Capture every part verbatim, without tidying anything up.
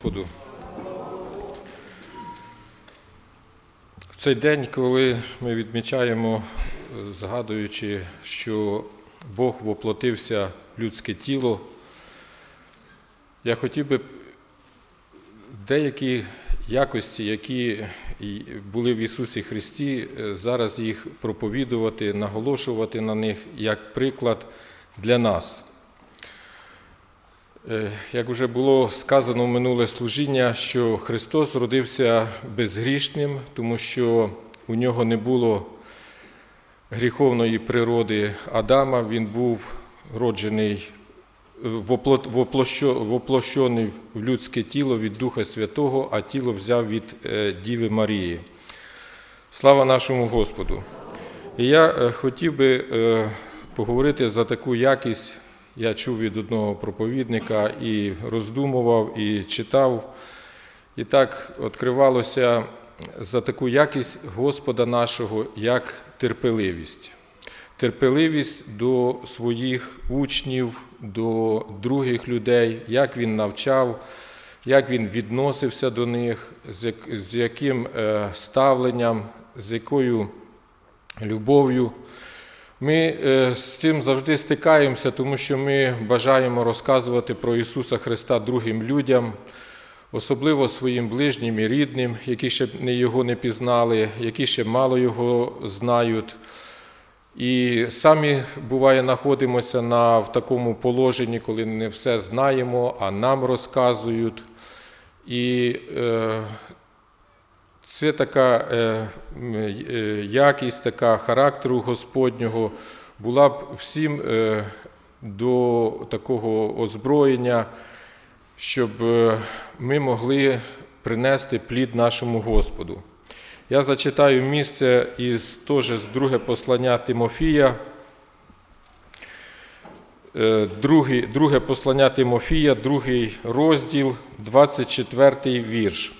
Господу. В цей день, коли ми відмічаємо, згадуючи, що Бог воплотився в людське тіло, я хотів би деякі якості, які були в Ісусі Христі, зараз їх проповідувати, наголошувати на них як приклад для нас. Як вже було сказано в минуле служіння, що Христос родився безгрішним, тому що у нього не було гріховної природи Адама, він був роджений, воплощений в людське тіло від Духа Святого, а тіло взяв від Діви Марії. Слава нашому Господу! І я хотів би поговорити за таку якість. Я чув від одного проповідника і роздумував, і читав. І так відкривалося за таку якість Господа нашого, як терпеливість. Терпеливість до своїх учнів, до других людей, як він навчав, як він відносився до них, з яким ставленням, з якою любов'ю. Ми з цим завжди стикаємося, тому що ми бажаємо розказувати про Ісуса Христа другим людям, особливо своїм ближнім і рідним, які ще Його не пізнали, які ще мало Його знають. І самі, буває, знаходимося на, в такому положенні, коли не все знаємо, а нам розказують. І е, це така е, якість, така характеру Господнього була б всім е, до такого озброєння, щоб ми могли принести плід нашому Господу. Я зачитаю місце із теж з друге послання Тимофія, друге, друге послання Тимофія, другий розділ, двадцять четвертий вірш.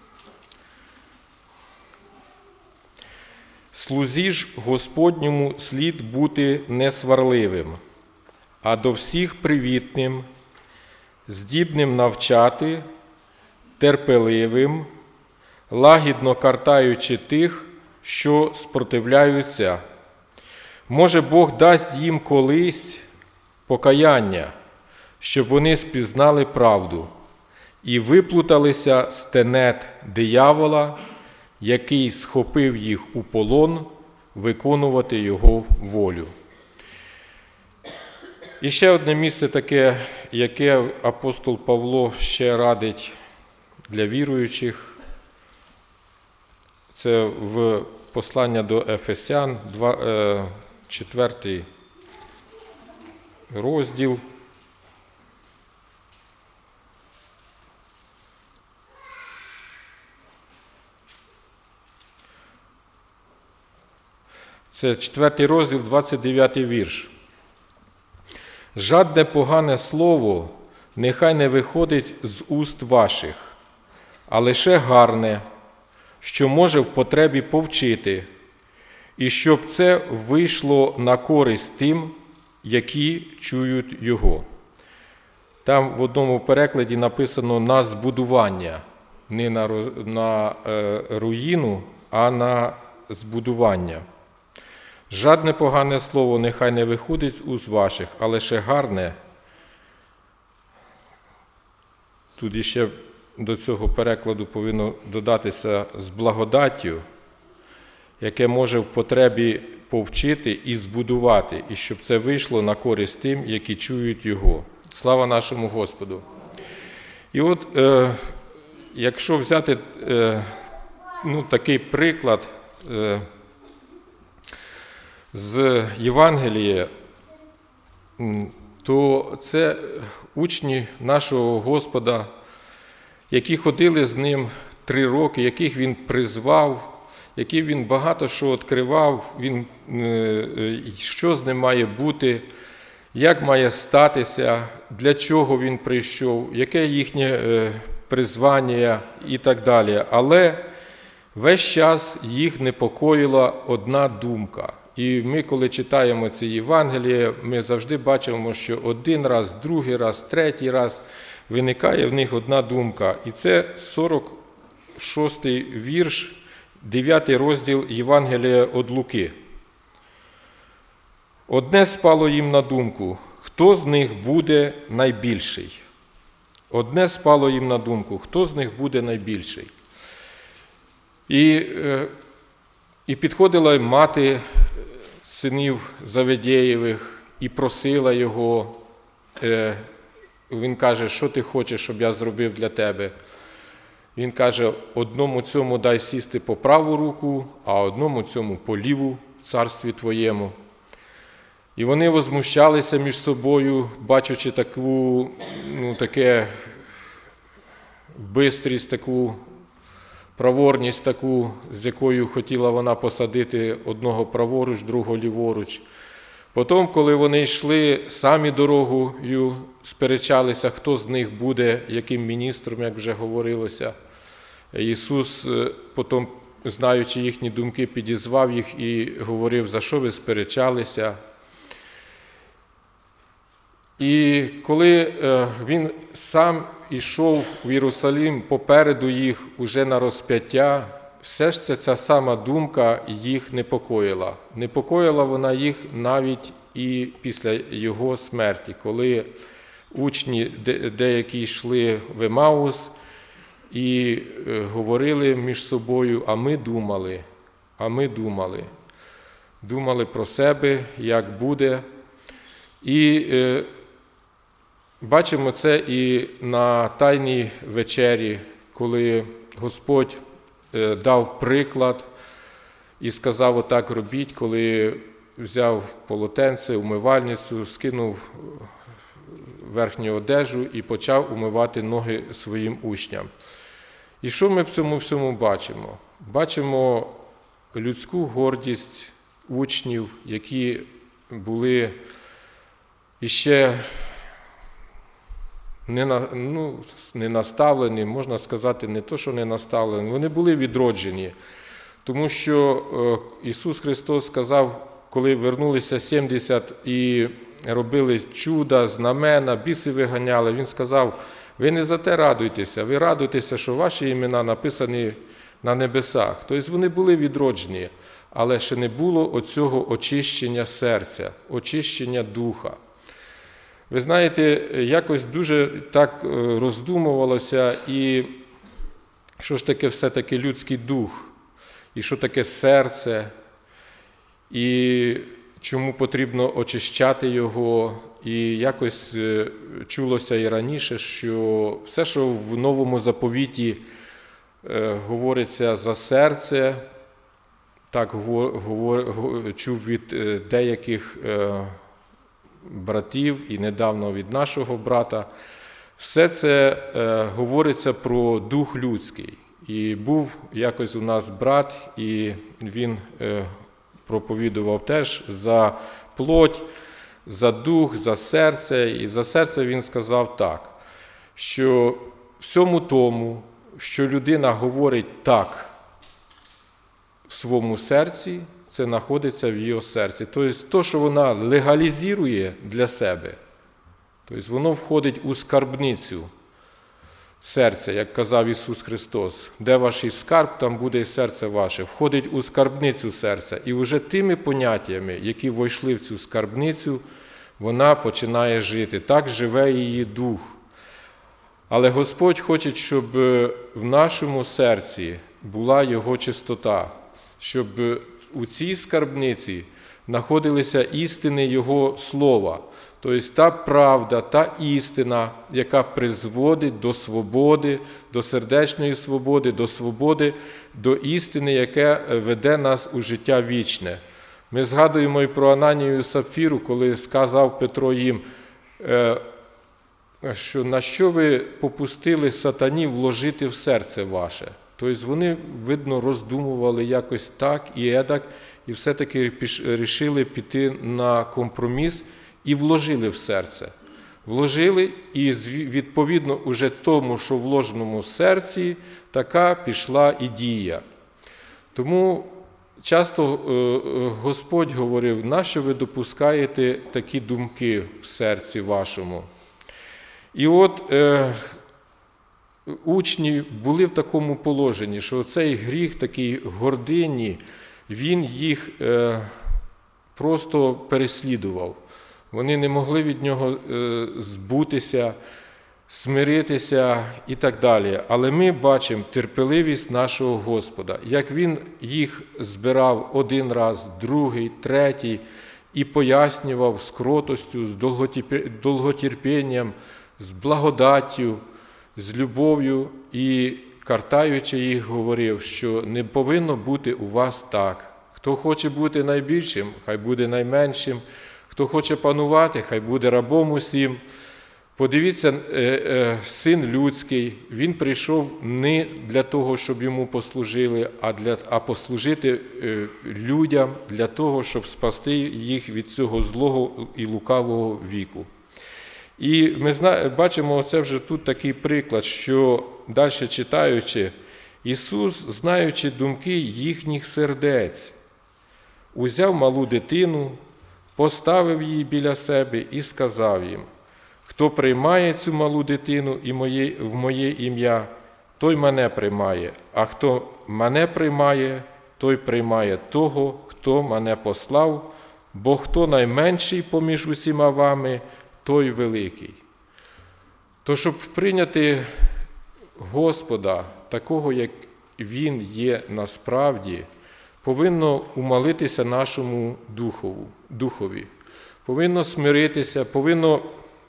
«Слузі ж Господньому слід бути несварливим, а до всіх привітним, здібним навчати, терпеливим, лагідно картаючи тих, що спротивляються. Може, Бог дасть їм колись покаяння, щоб вони спізнали правду і виплуталися з тенет диявола, який схопив їх у полон виконувати його волю». І ще одне місце таке, яке апостол Павло ще радить для віруючих. Це в послання до Ефесян, четвертий розділ. Це четвертий розділ, двадцять дев'ятий вірш. «Жадне погане слово нехай не виходить з уст ваших, а лише гарне, що може в потребі повчити, і щоб це вийшло на користь тим, які чують його». Там в одному перекладі написано «на збудування», не на, на е, руїну, а на збудування. «Жадне погане слово нехай не виходить з уст ваших, а лише гарне». Тут іще до цього перекладу повинно додатися «з благодаттю», яке може в потребі повчити і збудувати, і щоб це вийшло на користь тим, які чують його. Слава нашому Господу! І от, е, якщо взяти е, ну, такий приклад е, з Євангелія, то це учні нашого Господа, які ходили з ним три роки, яких він призвав, яким він багато що відкривав, він, що з ним має бути, як має статися, для чого він прийшов, яке їхнє призвання і так далі. Але весь час їх непокоїла одна думка. І ми, коли читаємо ці Євангелії, ми завжди бачимо, що один раз, другий раз, третій раз виникає в них одна думка. І це сорок шостий вірш, дев'ятий розділ Євангелія від Луки. Одне спало їм на думку, хто з них буде найбільший. Одне спало їм на думку, хто з них буде найбільший. І, і підходила мати синів Заведєєвих і просила його. Він каже, що ти хочеш, щоб я зробив для тебе? Він каже, одному цьому дай сісти по праву руку, а одному цьому по ліву в царстві твоєму. І вони возмущалися між собою, бачачи таку, ну, таке бистрість, таку проворність, таку, з якою хотіла вона посадити одного праворуч, другого ліворуч. Потім, коли вони йшли самі дорогою, сперечалися, хто з них буде, яким міністром, як вже говорилося. Ісус потім, знаючи їхні думки, підізвав їх і говорив, за що ви сперечалися. І коли він сам ішов в Єрусалим попереду їх уже на розп'яття, все ж це ця сама думка їх непокоїла. Непокоїла вона їх навіть і після його смерті, коли учні деякі йшли в Емаус і говорили між собою, а ми думали, а ми думали. Думали про себе, як буде. І е, бачимо це і на Тайній вечері, коли Господь е, дав приклад і сказав, отак робіть, коли взяв полотенце, умивальницю, скинув верхню одежу і почав умивати ноги своїм учням. І що ми в цьому всьому бачимо? Бачимо людську гордість учнів, які були іще не, на, ну, не наставлені, можна сказати, не то, що не наставлені, вони були відроджені. Тому що Ісус Христос сказав, коли вернулися сімдесят і робили чуда, знамена, біси виганяли, Він сказав, ви не за те радуйтеся, ви радуйтеся, що ваші імена написані на небесах. Тобто вони були відроджені, але ще не було оцього очищення серця, очищення духа. Ви знаєте, якось дуже так роздумувалося, і що ж таке все-таки людський дух, і що таке серце, і чому потрібно очищати його. І якось чулося і раніше, що все, що в Новому заповіті говориться за серце, так чув від деяких братів і недавно від нашого брата, все це говориться про дух людський. І був якось у нас брат, і він проповідував теж за плоть, за дух, за серце. І за серце він сказав так, що всьому тому, що людина говорить так в своєму серці, це знаходиться в її серці. Тобто, то, що вона легалізує для себе, тобто воно входить у скарбницю серця, як казав Ісус Христос. Де ваш скарб, там буде і серце ваше. Входить у скарбницю серця. І вже тими поняттями, які войшли в цю скарбницю, вона починає жити. Так живе її дух. Але Господь хоче, щоб в нашому серці була Його чистота, щоб у цій скарбниці знаходилися істини Його Слова. Тобто та правда, та істина, яка призводить до свободи, до сердечної свободи, до свободи, до істини, яка веде нас у життя вічне. Ми згадуємо і про Ананію і Сапфіру, коли сказав Петро їм, що на що ви попустили сатані вложити в серце ваше. Тобто вони, видно, роздумували якось так і едак, і все-таки вирішили піти на компроміс і вложили в серце. Вложили, і відповідно уже тому, що в вложеному серці, така пішла і дія. Тому часто Господь говорив, нащо ви допускаєте такі думки в серці вашому? І от е, учні були в такому положенні, що цей гріх, такий гордині, він їх е, просто переслідував. Вони не могли від нього е, збутися, смиритися і так далі. Але ми бачимо терпеливість нашого Господа, як Він їх збирав один раз, другий, третій, і пояснював з кротостю, з довготерпінням, з благодаттю, з любов'ю і, картаючи їх, говорив, що не повинно бути у вас так. Хто хоче бути найбільшим, хай буде найменшим. Хто хоче панувати, хай буде рабом усім. Подивіться, Син Людський, Він прийшов не для того, щоб Йому послужили, а, для, а послужити людям для того, щоб спасти їх від цього злого і лукавого віку. І ми бачимо оце вже тут такий приклад, що далі читаючи, Ісус, знаючи думки їхніх сердець, узяв малу дитину, поставив її біля себе і сказав їм: «Хто приймає цю малу дитину і моє, в моє ім'я, той мене приймає, а хто мене приймає, той приймає того, хто мене послав, бо хто найменший поміж усіма вами, той великий». То, щоб прийняти Господа, такого, як Він є насправді, повинно умолитися нашому духові, повинно смиритися, повинно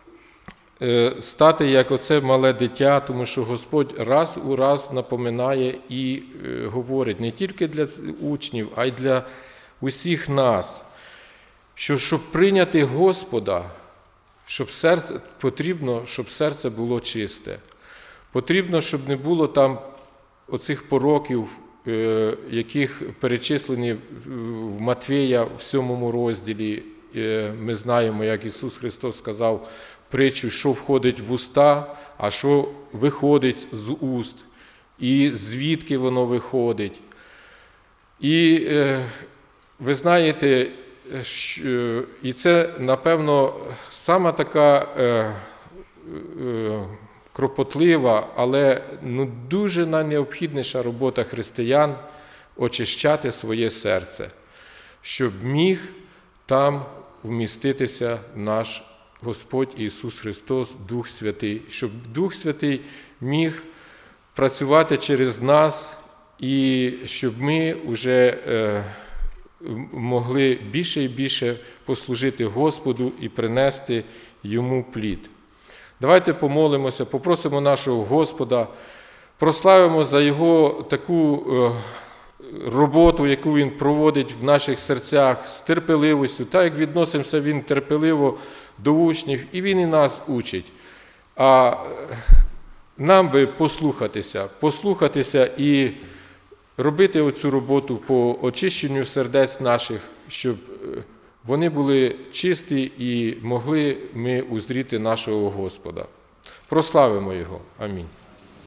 стати як оце мале дитя, тому що Господь раз у раз напоминає і говорить не тільки для учнів, а й для усіх нас, що щоб прийняти Господа, щоб серце, потрібно, щоб серце було чисте. Потрібно, щоб не було там оцих пороків, яких перечислені в Матвія в сьомому розділі. Ми знаємо, як Ісус Христос сказав притчу, що входить в уста, а що виходить з уст, і звідки воно виходить. І ви знаєте, і це, напевно, сама така кропотлива, але ну, дуже найнеобхідніша робота християн – очищати своє серце, щоб міг там вміститися наш Господь Ісус Христос, Дух Святий, щоб Дух Святий міг працювати через нас і щоб ми вже е, могли більше і більше послужити Господу і принести Йому плід. Давайте помолимося, попросимо нашого Господа, прославимо за Його таку роботу, яку Він проводить в наших серцях з терпеливістю, так як відносимося Він терпеливо до учнів, і Він і нас учить. А нам би послухатися, послухатися і робити оцю роботу по очищенню сердець наших, щоб вони були чисті і могли ми узріти нашого Господа. Прославимо Його. Амінь.